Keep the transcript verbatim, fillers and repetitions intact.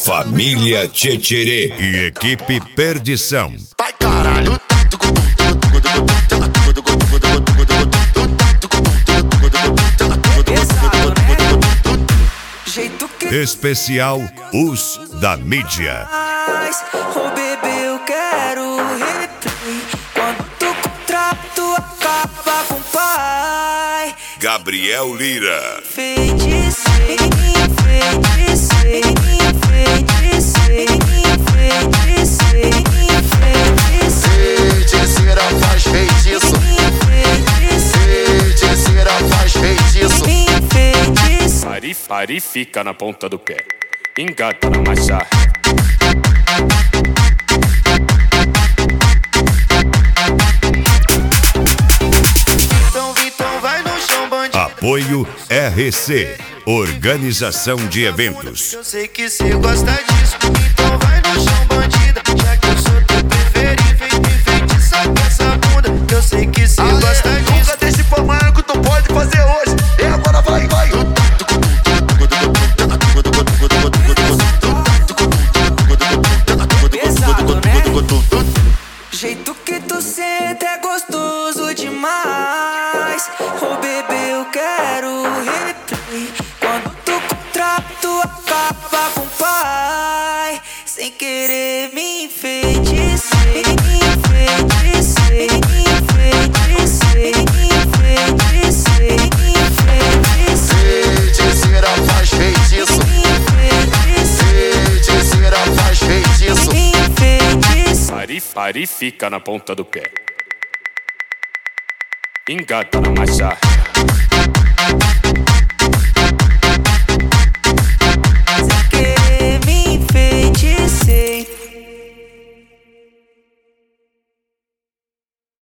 Família Tchê-Tchê-Rê e equipe Perdição. Vai caralho. Especial Os da Mídia. Ô bebê, eu quero replay. Quando tu contrato acaba com o pai. Gabriel Lira. Feiticeiro, feiticeiro, feiticeiro, feiticeiro, Feiticeira faz feitiço. Feiticeira faz feitiço. Pari, pari, fica na ponta do pé. Engata na marcha. Então, Vitão, vai no chão, bandido. Apoio R C, Organização de Eventos. Eu sei que cê gosta disso. Então vai no chão, bandida. Já que eu sou teu preferido, vem me feitiçar com essa bunda. Eu sei que cê gosta disso. Nunca deixe formar que tu pode fazer hoje. E agora vai, vai. pesado, né? Jeito que tu senta é gostoso demais. Ô bebê, eu quero replay. Quando tu contrato acaba com o pai. Sem querer me enfeitiçei, enfeitiçei, enfeitiçei, enfeitiçei, enfeitiçei. Feiticeira faz feitiço. Feiticeira faz feitiço. Pari, pari, fica na ponta do pé. Engata na marcha.